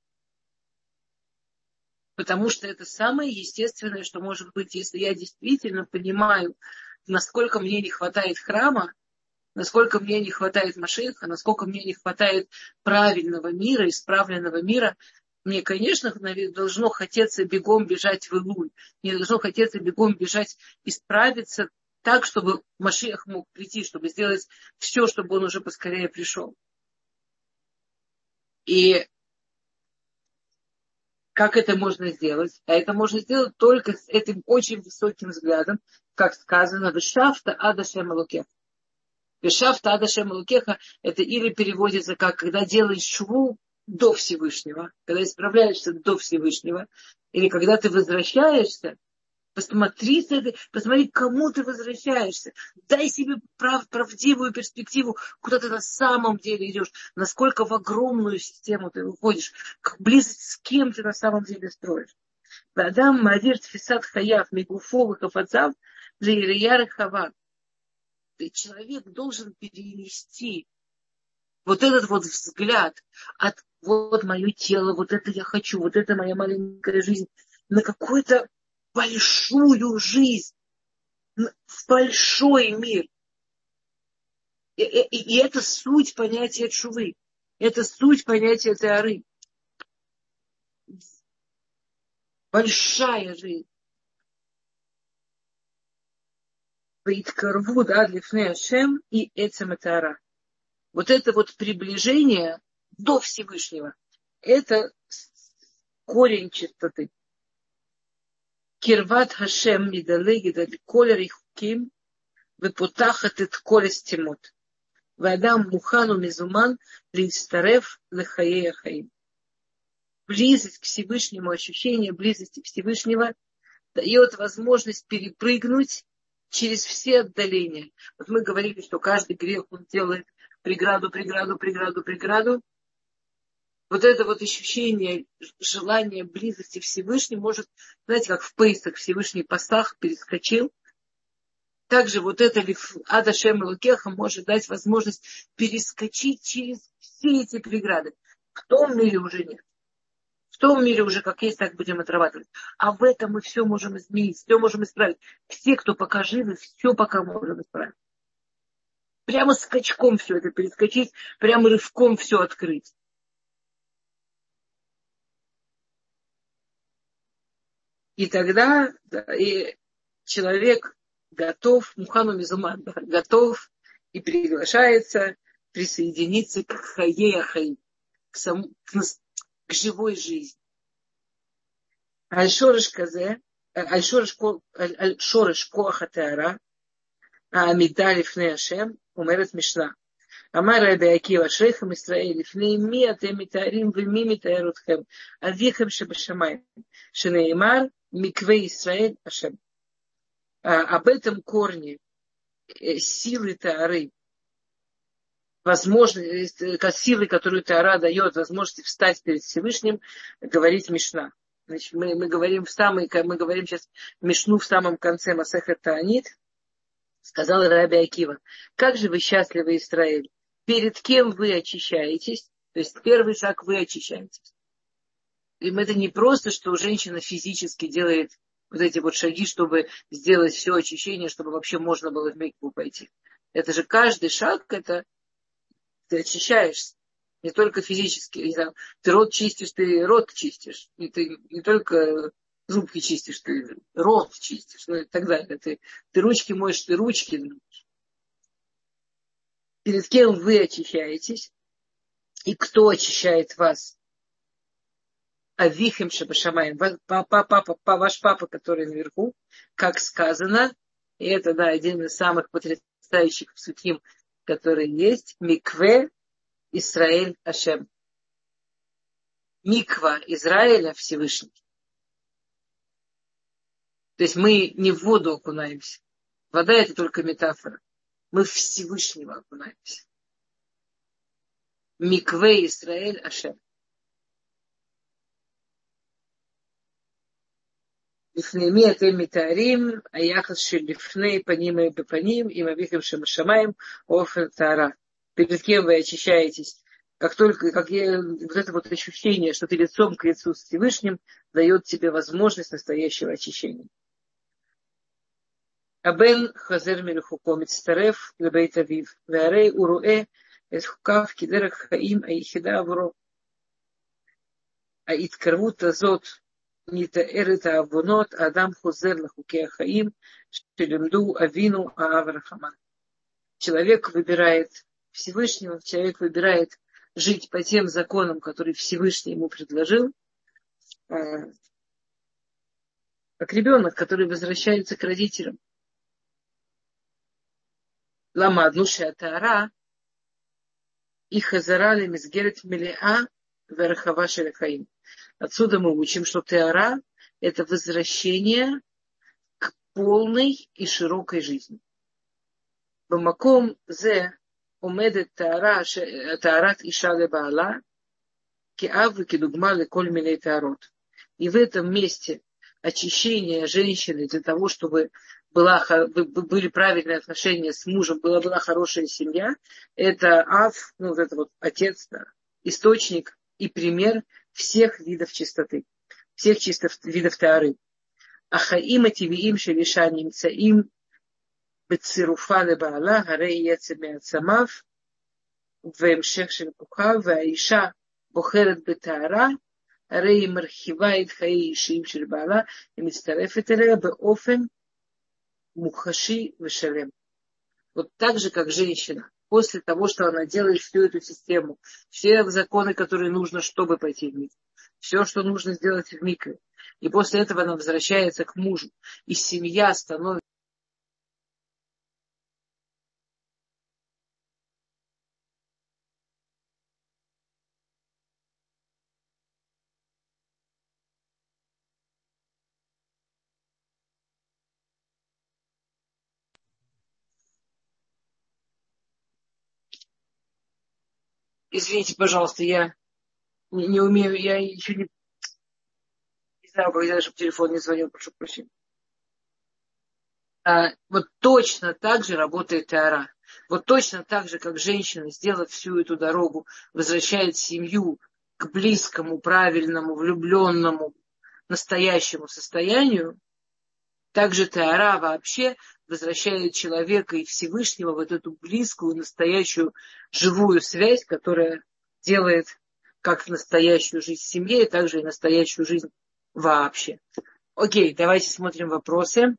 Потому что это самое естественное, что может быть, если я действительно понимаю, насколько мне не хватает храма, насколько мне не хватает Машиаха, насколько мне не хватает правильного мира, исправленного мира. Мне, конечно, должно хотеться бегом бежать в Элуль. Мне должно хотеться бегом бежать, исправиться так, чтобы Машиах мог прийти, чтобы сделать все, чтобы он уже поскорее пришел. И как это можно сделать? А это можно сделать только с этим очень высоким взглядом, как сказано, «Вешафта ада шем элокеха». «Вешафта ада шем элокеха» это или переводится как «когда делаешь шву до Всевышнего», когда исправляешься до Всевышнего, или когда ты возвращаешься. Посмотри, посмотри, к кому ты возвращаешься. Дай себе прав, правдивую перспективу, куда ты на самом деле идешь, насколько в огромную систему ты выходишь, как близость с кем ты на самом деле строишь. Адам Мавир Тфисат Хаяв Мигуфовых Афацав для Ирияра Хава. Человек должен перенести вот этот вот взгляд от вот мое тело, вот это я хочу, вот это моя маленькая жизнь, на какой-то большую жизнь, в большой мир. И, и, и это суть понятия тшувы. Это суть понятия теоры. Большая жизнь. Вейткарву да лифней Ашем и эцем теора. Вот это вот приближение до Всевышнего. Это корень чистоты. Кирват Хашем мидалегит аль коль рихуким выпутахат эт коль стимот. Вадам мухану мизуман листарев лехаея хаим. Близость к Всевышнему, ощущение близости к Всевышнему дает возможность перепрыгнуть через все отдаления. Вот мы говорили, что каждый грех он делает преграду, преграду, преграду, преграду. Вот это вот ощущение, желание близости Всевышнему может, знаете, как в Пейсах Всевышний Пасах перескочил. Также вот это Ада Шем Элокеха может дать возможность перескочить через все эти преграды. В том мире уже нет. В том мире уже как есть, так будем отрабатывать. А в этом мы все можем изменить, все можем исправить. Все, кто пока живы, все пока можем исправить. Прямо скачком все это перескочить, прямо рывком все открыть. И тогда да, и человек готов, Мухану Мизуман, да, готов и приглашается присоединиться к Хаея Хаим, к, сам, к, к живой жизни. Аль-Шореш Казе, Аль-Шореш Коаха Теара, Амида Лифней Ашем, умерет Мишна. Амар Раби Акива Шейхам Исраэль Лифней ми атем митарим вми митаэр отхем авихем шебашамаим шенеймар микве Исраэль Ашем. Об этом корне силы Таары, возможность, силы, которую Таара дает, возможности встать перед Всевышним, говорит Мишна. Значит, мы, мы говорим в самый, мы говорим сейчас Мишну в самом конце Масехет Таанит. Сказал Раби Акива: как же вы счастливы, Израиль, перед кем вы очищаетесь? То есть первый шаг — вы очищаетесь. И это не просто, что женщина физически делает вот эти вот шаги, чтобы сделать все очищение, чтобы вообще можно было в микву пойти. Это же каждый шаг, это ты очищаешься. Не только физически. Не знаю, ты рот чистишь, ты рот чистишь. И ты не только зубки чистишь, ты рот чистишь, ну и так далее. Ты, ты ручки моешь, ты ручки моешь. Перед кем вы очищаетесь? И кто очищает вас? Авихем шебашамаим, папа, папа, ваш папа, который наверху, как сказано, и это, да, один из самых потрясающих псуким, которые есть, микве Исраэль Ашем. Миква Израиля Всевышний. То есть мы не в воду окунаемся. Вода — это только метафора. Мы в Всевышнего окунаемся. Микве Исраэль Ашем. לפני אתם מתארים, היחס של לפני פנים בפנים, עם אביכם שבשמיים, אופן טהרה. Перед кем вы очищаетесь? Как только, как я, вот это вот ощущение, что ты лицом к лицу с Всевышним, дает тебе возможность настоящего очищения. Абен хазер мирухуко мицтареф лебейт авив, веарей уруэ эт хукав кидерах хаим аихида авро. ההתקרבות הזאת מתארת העוונות, האדם חוזר לחוקי החיים Шелемду Авину Аврахама. Человек выбирает Всевышнего, человек выбирает жить по тем законам, которые Всевышний ему предложил, как ребенок, который возвращается к родителям. Лама Аднуша Таара и Хазарали Мизгерет Мелиа Верхава Шелехаим. Отсюда мы учим, что Таара – это возвращение к полной и широкой жизни. Бамаком зе умедет Таарат Иша лебаала киав кидугма леколь миней таарот. И в этом месте очищение женщины для того, чтобы была, были правильные отношения с мужем, была, была хорошая семья, это Ав, ну вот это вот отец, да, источник и пример всех видов чистоты, всех чистых видов таары. Ахаим ативиим шелиша нимцаим бецируфа лебаала гарей яцем меацамав вэмшех шел куха ваиша бохерет бетаара הרי היא מרחיבה את חיי האישיים של בעלה, היא מצטרפת אליה באופן מוחשי ושלם. Вот так же, как женщина, после того, что она делает всю эту систему, все законы, которые нужно, чтобы пойти в микву, все, что нужно сделать в микве, и после этого она возвращается к мужу, и семья становится Извините, пожалуйста, я не, не умею, я еще не, не знаю, как сделать, чтобы телефон не звонил, прошу прощения. А, вот точно так же работает Таара. Вот точно так же, как женщина, сделав всю эту дорогу, возвращает семью к близкому, правильному, влюбленному, настоящему состоянию, также Таара вообще возвращает человека и Всевышнего в эту близкую, настоящую, живую связь, которая делает как настоящую жизнь в семье, так же и настоящую жизнь вообще. Окей, давайте смотрим вопросы.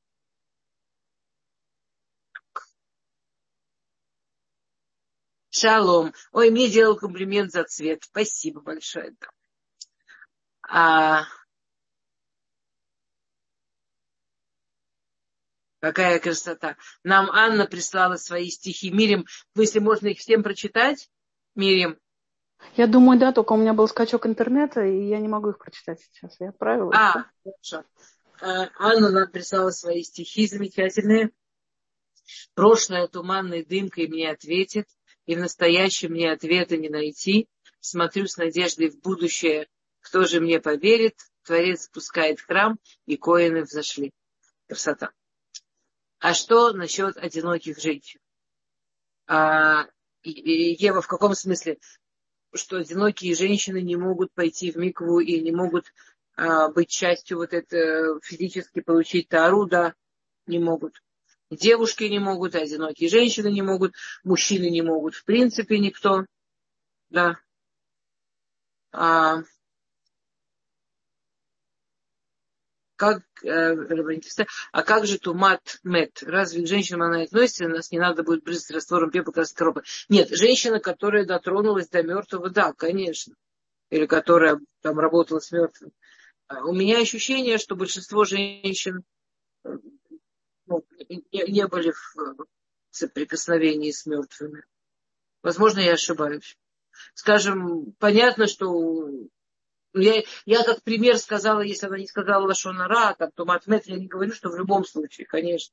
Шалом. Ой, мне делал комплимент за цвет. Спасибо большое. А... Какая красота. Нам Анна прислала свои стихи. Мирим, если можно их всем прочитать? Мирим. Я думаю, да, только у меня был скачок интернета, и я не могу их прочитать сейчас. Я отправила. А, хорошо. Анна нам прислала свои стихи замечательные. Прошлое туманной дымкой мне ответит, и в настоящем мне ответа не найти. Смотрю с надеждой в будущее, кто же мне поверит. Творец спускает храм, и коины взошли. Красота. А что насчет одиноких женщин? А, Ева, в каком смысле? Что одинокие женщины не могут пойти в микву и не могут а, быть частью вот этого, физически получить таару, да, не могут. Девушки не могут, одинокие женщины не могут, мужчины не могут, в принципе, никто, да. А, как, а как же тумат мет? Разве к женщинам она относится? Нас не надо будет брызгать раствором пепла красной коробы. Нет, женщина, которая дотронулась до мертвого, да, конечно. Или которая там работала с мертвым. У меня ощущение, что большинство женщин ну, не, не были в соприкосновении с мертвыми. Возможно, я ошибаюсь. Скажем, понятно, что Я, я как пример сказала, если она не сказала лашон ара, там, то матмет, я не говорю, что в любом случае, конечно.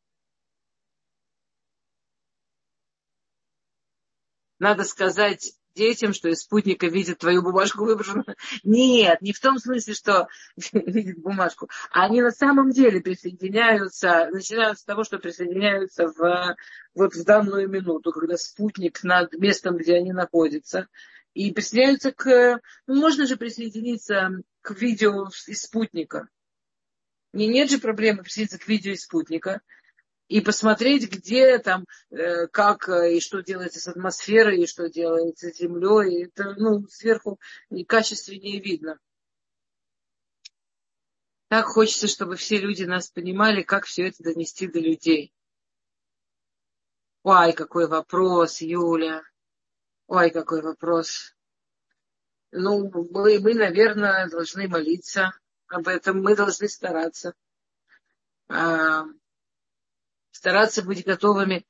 Надо сказать детям, что из спутника видят твою бумажку выброшенную. Нет, не в том смысле, что видят бумажку. Они на самом деле присоединяются, начинают с того, что присоединяются в, вот в данную минуту, когда спутник над местом, где они находятся. И присоединяются к... Ну, можно же присоединиться к видео из спутника. Не, нет же проблемы присоединиться к видео из спутника и посмотреть, где там, э, как и что делается с атмосферой, и что делается с землей. Это, ну, сверху качественнее видно. Так хочется, чтобы все люди нас понимали, как все это донести до людей. Ой, какой вопрос, Юля. Ой, какой вопрос. Ну, мы, мы, наверное, должны молиться об этом. Мы должны стараться. А, стараться быть готовыми.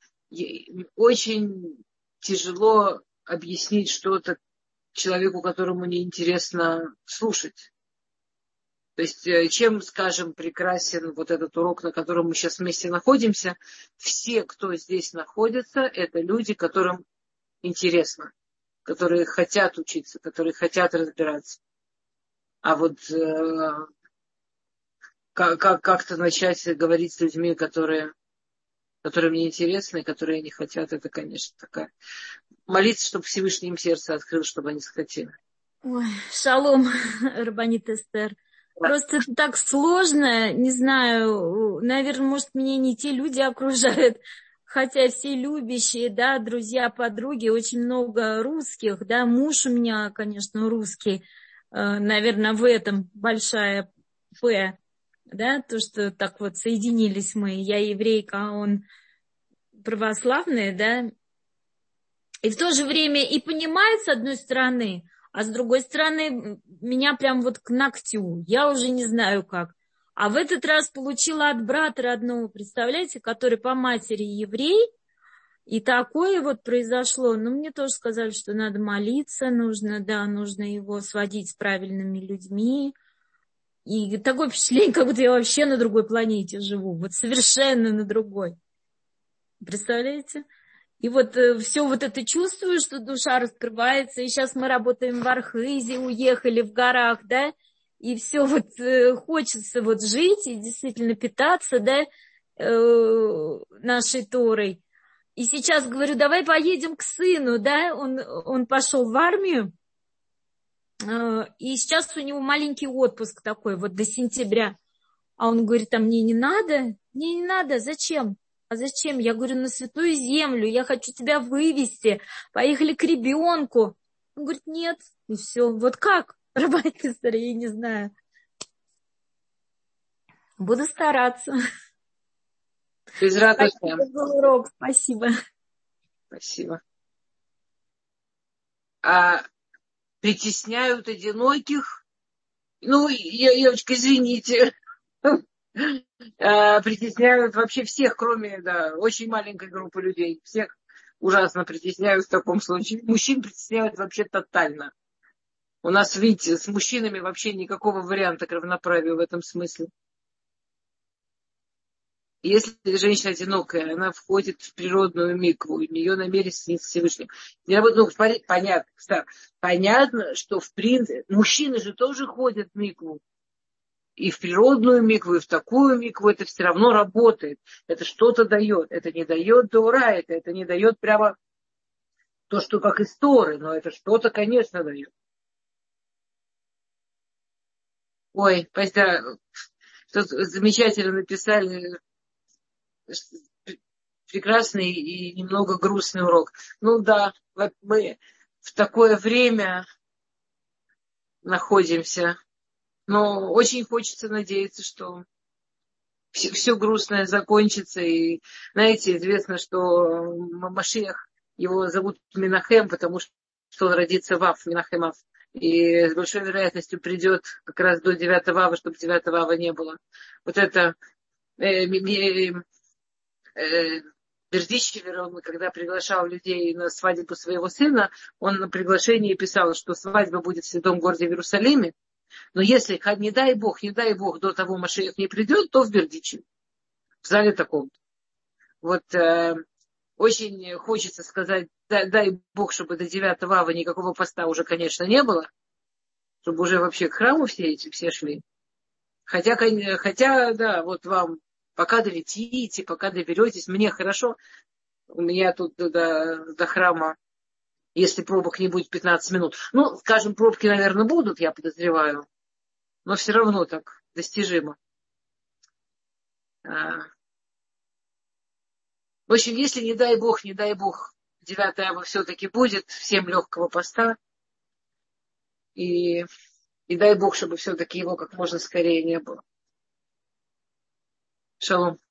Очень тяжело объяснить что-то человеку, которому неинтересно слушать. То есть, чем, скажем, прекрасен вот этот урок, на котором мы сейчас вместе находимся, все, кто здесь находится, это люди, которым интересно, которые хотят учиться, которые хотят разбираться. А вот э, как, как, как-то начать говорить с людьми, которые, которым неинтересно и которые не хотят, это, конечно, такая... Молиться, чтобы Всевышний им сердце открыл, чтобы они захотели. Ой, шалом, Рабанит Эстер. Просто это так сложно, не знаю, наверное, может, меня не те люди окружают, хотя все любящие, да, друзья, подруги, очень много русских, да, муж у меня, конечно, русский, наверное, в этом большая П, да, то, что так вот соединились мы, я еврейка, а он православный, да, и в то же время и понимает, с одной стороны, а с другой стороны, меня прям вот к ногтю. Я уже не знаю как. А в этот раз получила от брата родного, представляете, который по матери еврей. И такое вот произошло. Ну, мне тоже сказали, что надо молиться, нужно, да, нужно его сводить с правильными людьми. И такое впечатление, как будто я вообще на другой планете живу. Вот совершенно на другой. Представляете? И вот э, все вот это чувствую, что душа раскрывается. И сейчас мы работаем в Архизе, уехали в горах, да. И все вот э, хочется вот жить и действительно питаться, да, э, нашей Торой. И сейчас говорю, давай поедем к сыну, да. Он, он пошел в армию. Э, и сейчас у него маленький отпуск такой вот до сентября. А он говорит, а мне не надо? Мне не надо, зачем? А зачем? Я говорю, на святую землю, я хочу тебя вывести, поехали к ребенку. Он говорит, нет, и все. Вот как? Рабанит Эстер, я не знаю. Буду стараться. Спасибо за урок, спасибо. Спасибо. А притесняют одиноких? Ну, девочка, извините. Притесняют вообще всех, кроме, да, очень маленькой группы людей. Всех ужасно притесняют в таком случае. Мужчин притесняют вообще тотально. У нас, видите, с мужчинами вообще никакого варианта к равноправию в этом смысле. Если женщина одинокая, она входит в природную микву, и у нее намерение снится Всевышним. Ну, понятно, понятно, что в принципе мужчины же тоже ходят в микву. И в природную микву, и в такую микву это все равно работает. Это что-то дает. Это не дает доурайта, это не дает прямо то, что как из Торы, но это что-то, конечно, дает. Ой, спасибо. Тут замечательно написали, прекрасный и немного грустный урок. Ну да, мы в такое время находимся. Но очень хочется надеяться, что все, все грустное закончится. И, знаете, известно, что Машиах, его зовут Менахем, потому что он родится в Ав, Менахем Ав. И с большой вероятностью придет как раз до девятого ава, чтобы девятого ава не было. Вот это э, э, э, Бердичевер, он, когда приглашал людей на свадьбу своего сына, он на приглашении писал, что свадьба будет в святом городе в Иерусалиме. Но если, не дай Бог, не дай Бог, до того Машиах не придет, то в Бердичеве, в зале таком. Вот э, очень хочется сказать, дай, дай Бог, чтобы до девятого ава никакого поста уже, конечно, не было, чтобы уже вообще к храму все эти все шли. Хотя, хотя, да, вот вам, пока долетите, пока доберетесь, мне хорошо, у меня тут до, до храма, если пробок не будет пятнадцать минут. Ну, скажем, пробки, наверное, будут, я подозреваю. Но все равно так достижимо. В общем, если, не дай Бог, не дай Бог, девятое ава все-таки будет, всем легкого поста. И, и дай Бог, чтобы все-таки его как можно скорее не было. Шалом.